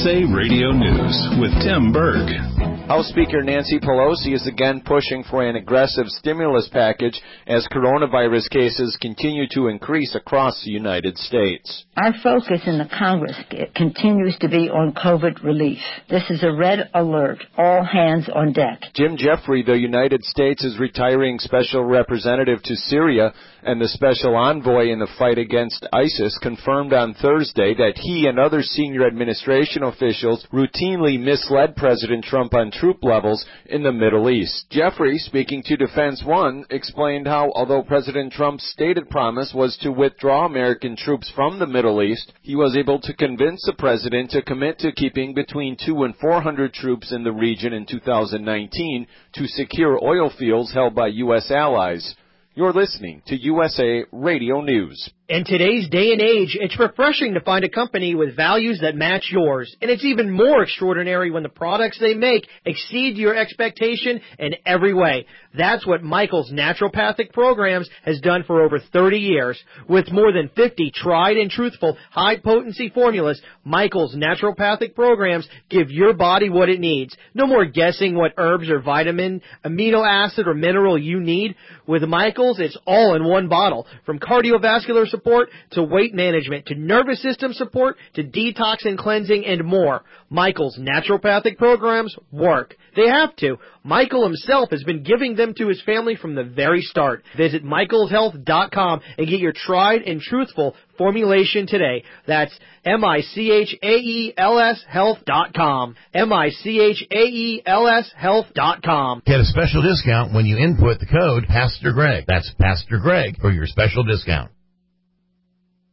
USA Radio News with Tim Berg. House Speaker Nancy Pelosi is again pushing for an aggressive stimulus package as coronavirus cases continue to increase across the United States. Our focus in the Congress continues to be on COVID relief. This is a red alert. All hands on deck. Jim Jeffrey, the United States' retiring special representative to Syria and the special envoy in the fight against ISIS, confirmed on Thursday that he and other senior administration officials routinely misled President Trump on troop levels in the Middle East. Jeffrey, speaking to Defense One, explained how, although President Trump's stated promise was to withdraw American troops from the Middle East, he was able to convince the president to commit to keeping between 200 and 400 troops in the region in 2019 to secure oil fields held by U.S. allies. You're listening to USA Radio News. In today's day and age, it's refreshing to find a company with values that match yours. And it's even more extraordinary when the products they make exceed your expectation in every way. That's what Michael's Naturopathic Programs has done for over 30 years. With more than 50 tried and truthful high-potency formulas, Michael's Naturopathic Programs give your body what it needs. No more guessing what herbs or vitamin, amino acid, or mineral you need. With Michael's, it's all in one bottle. From cardiovascular support to weight management to nervous system support to detox and cleansing and more. Michael's Naturopathic Programs work. They have to. Michael himself has been giving them to his family from the very start. Visit michaelshealth.com and get your tried and truthful formulation today. That's MICHAELS health.com. MICHAELS health.com. Get a special discount when you input the code Pastor Greg. That's Pastor Greg for your special discount.